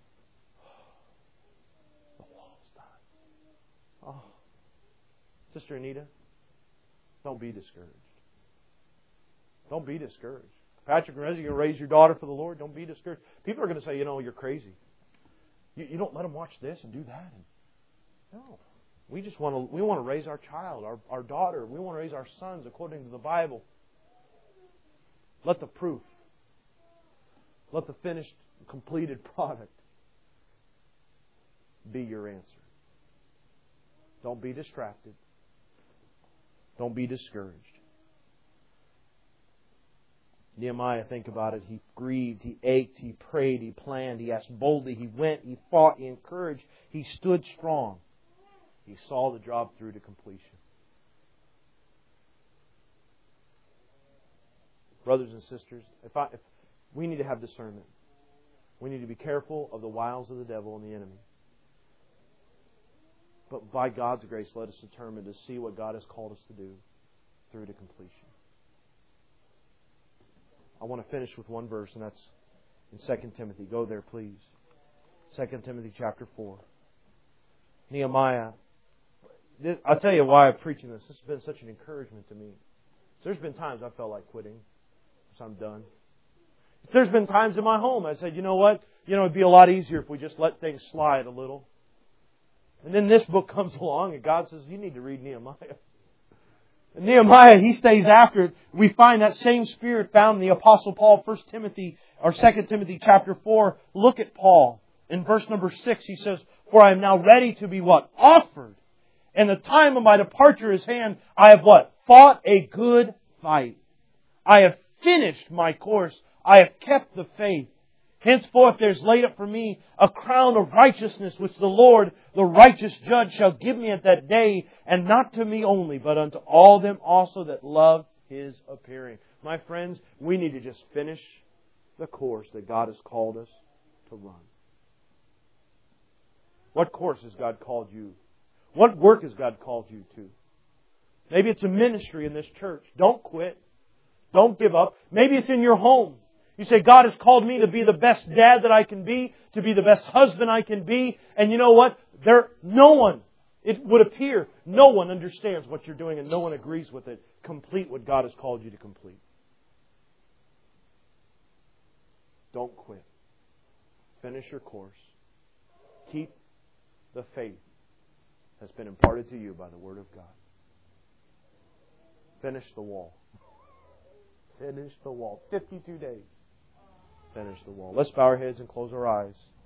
The wall's done. Oh. Sister Anita, don't be discouraged. Don't be discouraged. Patrick and Reggie, you're going to raise your daughter for the Lord. Don't be discouraged. People are going to say, you know, you're crazy. You, you don't let them watch this and do that. And, no. We just want to we want to raise our child, our, our daughter. We want to raise our sons according to the Bible. Let the proof, let the finished, completed product be your answer. Don't be distracted. Don't be discouraged. Nehemiah, think about it. He grieved, he ached, he prayed, he planned, he asked boldly, he went, he fought, he encouraged, he stood strong. He saw the job through to completion. Brothers and sisters, if I, if we need to have discernment. We need to be careful of the wiles of the devil and the enemy. But by God's grace, let us determine to see what God has called us to do through to completion. I want to finish with one verse, and that's in Second Timothy. Go there, please. Second Timothy chapter four. Nehemiah. This, I'll tell you why I'm preaching this. This has been such an encouragement to me. So there's been times I felt like quitting. So I'm done. There's been times in my home I said, you know what? You know, it'd be a lot easier if we just let things slide a little. And then this book comes along and God says, you need to read Nehemiah. And Nehemiah, he stays after it. We find that same spirit found in the Apostle Paul, First Timothy, or Second Timothy chapter four. Look at Paul. In verse number six, he says, for I am now ready to be what? Offered. And the time of my departure is hand. I have what? Fought a good fight. I have finished my course. I have kept the faith. Henceforth there is laid up for me a crown of righteousness, which the Lord, the righteous judge, shall give me at that day, and not to me only, but unto all them also that love His appearing. My friends, we need to just finish the course that God has called us to run. What course has God called you? What work has God called you to? Maybe it's a ministry in this church. Don't quit. Don't give up. Maybe it's in your home. You say, God has called me to be the best dad that I can be, to be the best husband I can be. And you know what? There, no one, It would appear no one understands what you're doing and no one agrees with it. Complete what God has called you to complete. Don't quit. Finish your course. Keep the faith that's been imparted to you by the Word of God. Finish the wall. Finish the wall. fifty-two days. Finish the wall. Let's bow our heads and close our eyes.